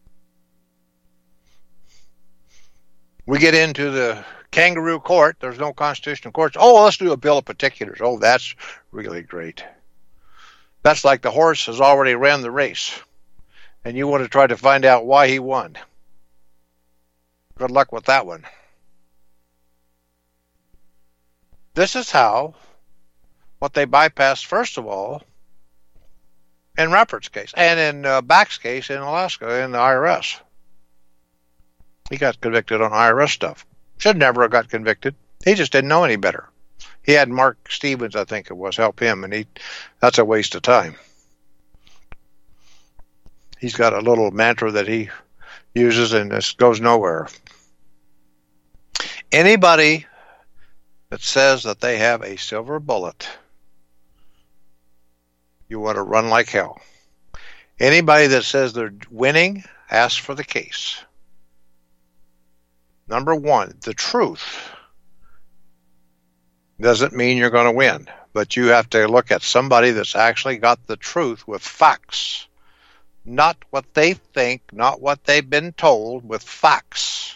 We get into the kangaroo court. There's no constitutional courts. Oh, let's do a bill of particulars. Oh, that's really great. That's like the horse has already ran the race, and you want to try to find out why he won. Good luck with that one. This is how, what they bypassed, first of all, in Rappert's case, and in uh, Back's case in Alaska, in the I R S. He got convicted on I R S stuff. Should never have got convicted. He just didn't know any better. He had Mark Stevens, I think it was, help him, and he that's a waste of time. He's got a little mantra that he uses, and this goes nowhere. Anybody that says that they have a silver bullet, you want to run like hell. Anybody that says they're winning, ask for the case. Number one, the truth doesn't mean you're going to win, but you have to look at somebody that's actually got the truth with facts, not what they think, not what they've been told, with facts.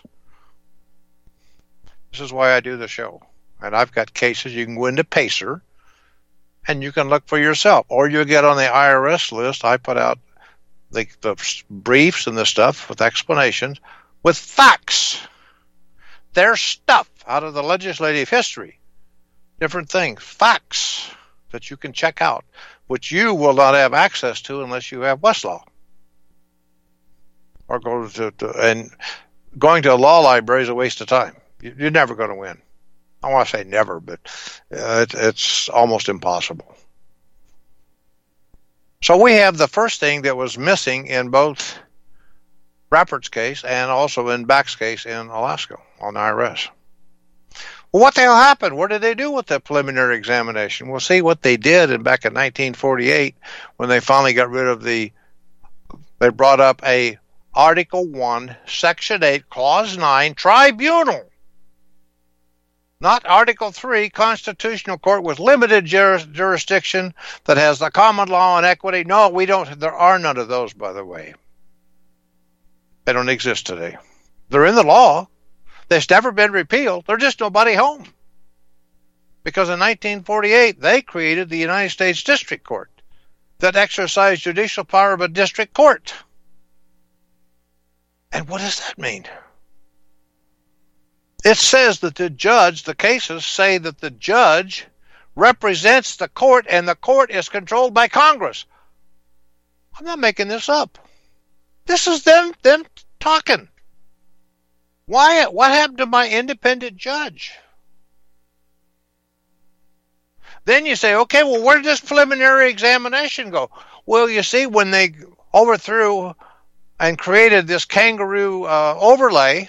This is why I do the show. And I've got cases you can go into Pacer, and you can look for yourself. Or you get on the I R S list. I put out the, the briefs and the stuff with explanations, with facts. Their stuff out of the legislative history. Different things. Facts that you can check out, which you will not have access to unless you have Westlaw. Or go to, to and going to a law library is a waste of time. You, you're never going to win. I want to say never, but uh, it, it's almost impossible. So we have the first thing that was missing in both Rappert's case and also in Back's case in Alaska on the I R S. Well, what the hell happened? What did they do with the preliminary examination? We'll see what they did in, back in nineteen forty-eight when they finally got rid of the, they brought up a Article one, Section eight, Clause nine, tribunal. Not Article three, constitutional court with limited juris, jurisdiction that has the common law and equity. No, we don't. There are none of those, by the way. They don't exist today. They're in the law. They've never been repealed. There's just nobody home. Because in nineteen forty-eight, they created the United States District Court that exercised judicial power of a district court. And what does that mean? It says that the judge, the cases say that the judge represents the court and the court is controlled by Congress. I'm not making this up. This is them, them talking. Why? What happened to my independent judge? Then you say, okay, well, where did this preliminary examination go? Well, you see, when they overthrew and created this kangaroo uh, overlay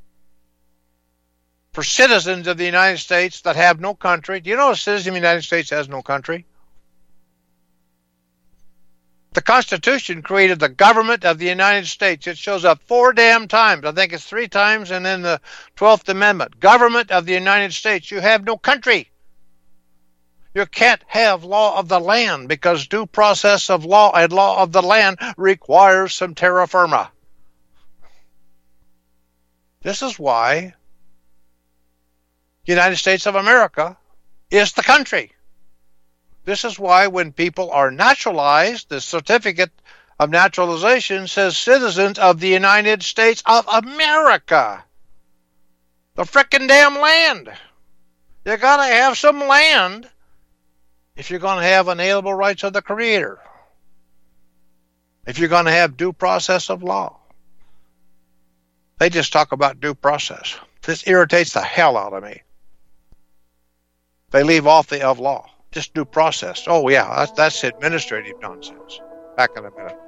for citizens of the United States that have no country. Do you know a citizen of the United States has no country? The Constitution created the government of the United States. It shows up four damn times. I think it's three times, and then the twelfth Amendment. Government of the United States. You have no country. You can't have law of the land because due process of law and law of the land requires some terra firma. This is why United States of America is the country. This is why when people are naturalized, the certificate of naturalization says citizens of the United States of America. The frickin' damn land. You gotta have some land if you're going to have inalienable rights of the Creator. If you're going to have due process of law. They just talk about due process. This irritates the hell out of me. They leave off the of law. Just due process. Oh, yeah, that's, that's administrative nonsense. Back in a minute.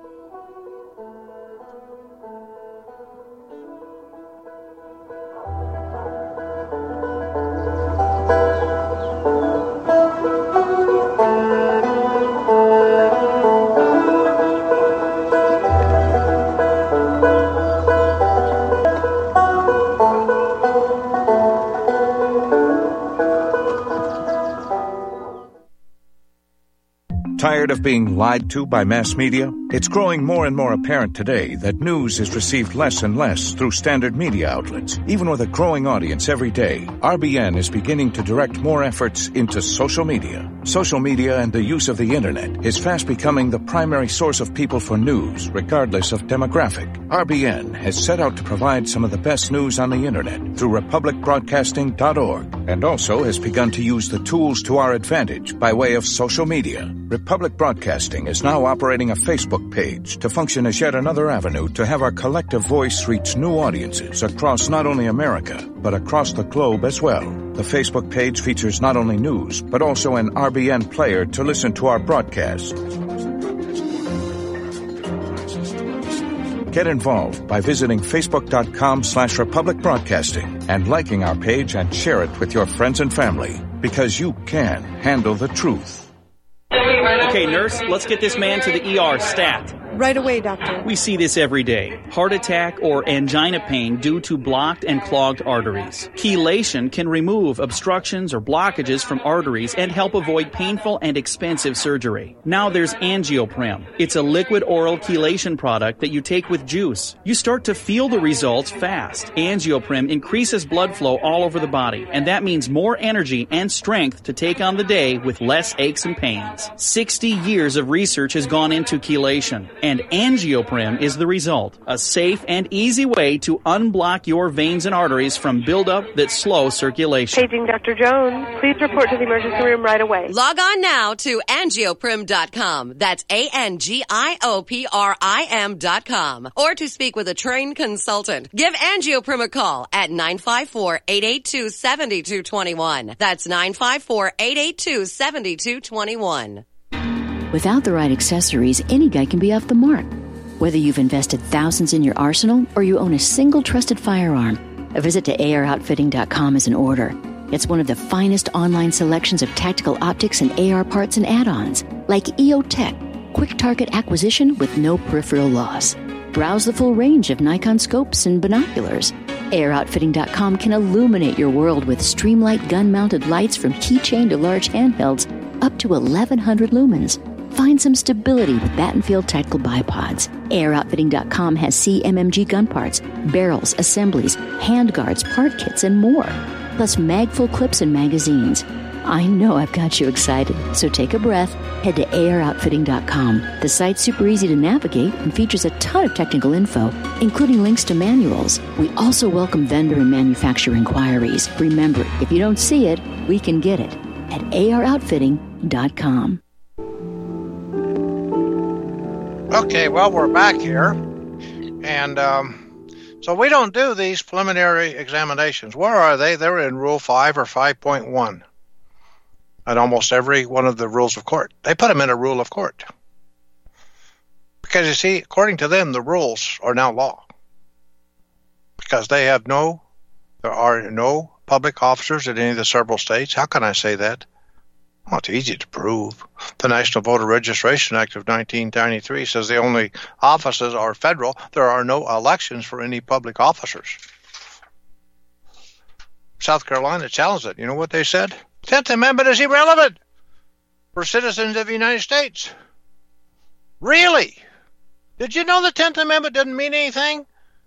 Tired of being lied to by mass media? It's growing more and more apparent today that news is received less and less through standard media outlets. Even with a growing audience every day, R B N is beginning to direct more efforts into social media. Social media and the use of the internet is fast becoming the primary source of people for news, regardless of demographic. R B N has set out to provide some of the best news on the internet through republic broadcasting dot org, and also has begun to use the tools to our advantage by way of social media. Republic Broadcasting is now operating a Facebook page to function as yet another avenue to have our collective voice reach new audiences across not only America, but across the globe as well. The Facebook page features not only news, but also an R B N player to listen to our broadcast. Get involved by visiting facebook.com slash Republic Broadcasting and liking our page and share it with your friends and family, because you can handle the truth. Okay, nurse, let's get this man to the E R stat. Right away, doctor. We see this every day. Heart attack or angina pain due to blocked and clogged arteries. Chelation can remove obstructions or blockages from arteries and help avoid painful and expensive surgery. Now there's Angioprim. It's a liquid oral chelation product that you take with juice. You start to feel the results fast. Angioprim increases blood flow all over the body, and that means more energy and strength to take on the day with less aches and pains. sixty years of research has gone into chelation, and Angioprim is the result. A safe and easy way to unblock your veins and arteries from buildup that slow circulation. Paging Doctor Jones. Please report to the emergency room right away. Log on now to angioprim dot com. That's A N G I O P R I M dot com. Or to speak with a trained consultant. Give Angioprim a call at nine five four, eight eight two, seven two two one. That's nine five four, eight eight two, seven two two one. Without the right accessories, any guy can be off the mark. Whether you've invested thousands in your arsenal or you own a single trusted firearm, a visit to A R outfitting dot com is in order. It's one of the finest online selections of tactical optics and A R parts and add-ons, like E O Tech, quick target acquisition with no peripheral loss. Browse the full range of Nikon scopes and binoculars. A R outfitting dot com can illuminate your world with Streamlight gun-mounted lights from keychain to large handhelds up to eleven hundred lumens. Find some stability with Battenfield Tactical Bipods. A R outfitting dot com has C M M G gun parts, barrels, assemblies, handguards, part kits, and more. Plus magful clips and magazines. I know I've got you excited, so take a breath. Head to A R outfitting dot com. The site's super easy to navigate and features a ton of technical info, including links to manuals. We also welcome vendor and manufacturer inquiries. Remember, if you don't see it, we can get it at A R outfitting dot com. Okay, well, we're back here. And um, so we don't do these preliminary examinations. Where are they? They're in Rule five or five point one. And almost every one of the rules of court. They put them in a rule of court. Because, you see, according to them, the rules are now law. Because they have no, there are no public officers in any of the several states. How can I say that? Well, it's easy to prove. The National Voter Registration Act of nineteen ninety-three says the only offices are federal. There are no elections for any public officers. South Carolina challenged it. You know what they said? Tenth Amendment is irrelevant for citizens of the United States. Really? Did you know the Tenth Amendment didn't mean anything?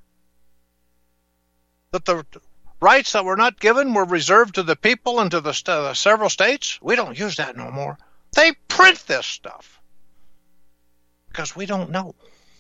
That the rights that were not given were reserved to the people and to the, st- the several states? We don't use that no more. They print this stuff because we don't know.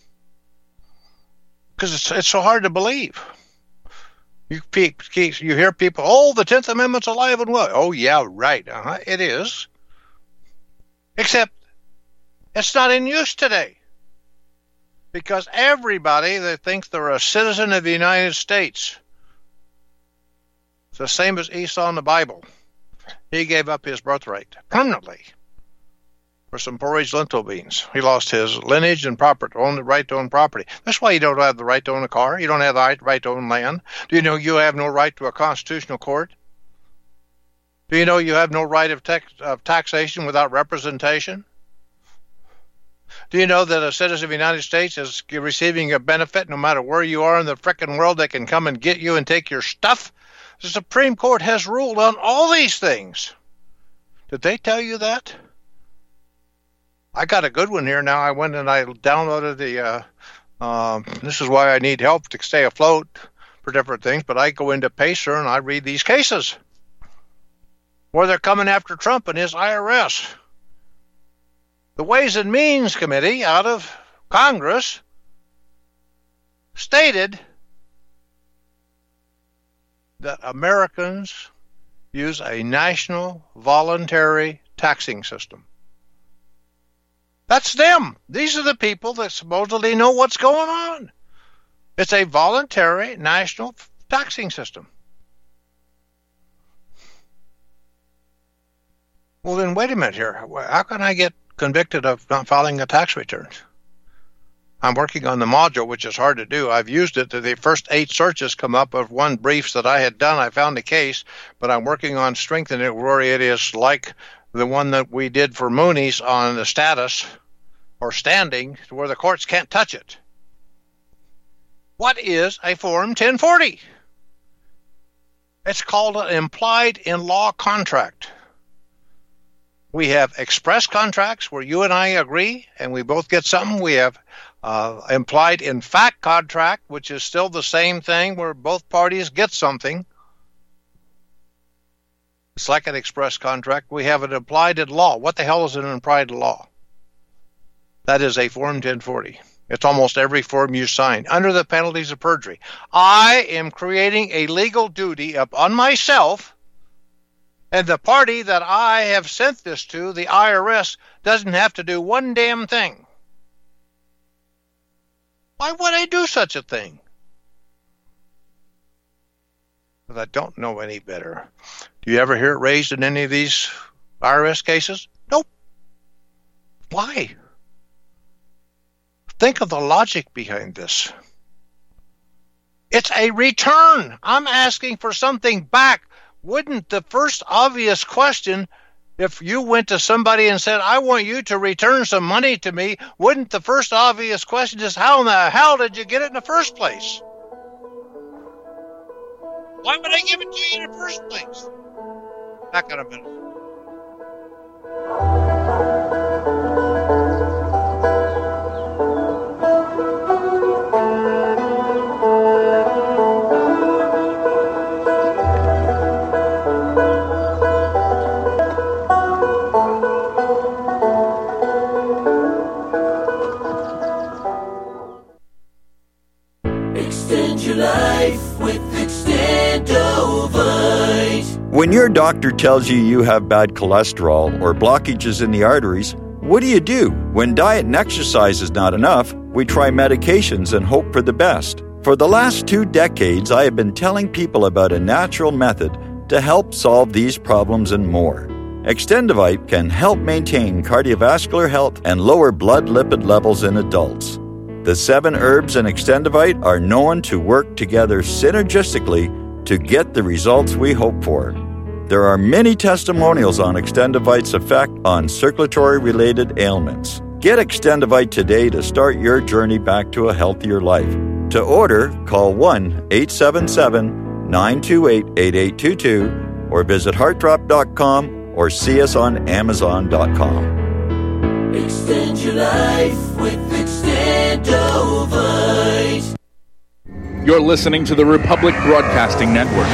Because it's, it's so hard to believe. You, you hear people, oh, the Tenth Amendment's alive and well. Oh, yeah, right. Uh-huh, it is. Except it's not in use today. Because everybody that thinks they're a citizen of the United States, it's the same as Esau in the Bible. He gave up his birthright permanently for some porridge lentil beans. He lost his lineage and property, own the right to own property. That's why you don't have the right to own a car. You don't have the right to own land. Do you know you have no right to a constitutional court? Do you know you have no right of, tax, of taxation without representation? Do you know that a citizen of the United States is receiving a benefit no matter where you are in the frickin' world? They can come and get you and take your stuff. The Supreme Court has ruled on all these things. Did they tell you that? I got a good one here now. I went and I downloaded the, uh, um, this is why I need help to stay afloat for different things, but I go into Pacer and I read these cases where they're coming after Trump and his I R S. The Ways and Means Committee out of Congress stated that Americans use a national voluntary taxing system. That's them. These are the people that supposedly know what's going on. It's a voluntary national taxing system. Well, then wait a minute here. How can I get convicted of not filing a tax return? I'm working on the module, which is hard to do. I've used it. The first eight searches come up of one briefs that I had done. I found a case, but I'm working on strengthening it where it is like the one that we did for Mooney's on the status or standing where the courts can't touch it. What is a Form ten forty? It's called an implied in law contract. We have express contracts where you and I agree and we both get something. We have uh, implied in fact contract, which is still the same thing where both parties get something. It's like an express contract. We have an implied in law. What the hell is an implied in law? That is a Form ten forty. It's almost every form you sign under the penalties of perjury. I am creating a legal duty upon myself, and the party that I have sent this to, the I R S, doesn't have to do one damn thing. Why would I do such a thing? Because I don't know any better. Do you ever hear it raised in any of these I R S cases? Nope. Why? Think of the logic behind this. It's a return. I'm asking for something back. Wouldn't the first obvious question, if you went to somebody and said, I want you to return some money to me, wouldn't the first obvious question is, how in the hell did you get it in the first place? Why would I give it to you in the first place? Back in a minute. Extend your life with Extendovite. When your doctor tells you you have bad cholesterol or blockages in the arteries, what do you do? When diet and exercise is not enough, we try medications and hope for the best. For the last two decades, I have been telling people about a natural method to help solve these problems and more. Extendovite can help maintain cardiovascular health and lower blood lipid levels in adults. The seven herbs in Extendovite are known to work together synergistically to get the results we hope for. There are many testimonials on Extendivite's effect on circulatory-related ailments. Get Extendivite today to start your journey back to a healthier life. To order, call one eight seven seven, nine two eight, eight eight two two or visit heart drop dot com or see us on amazon dot com. Extend your life with Extendovite. You're listening to the Republic Broadcasting Network.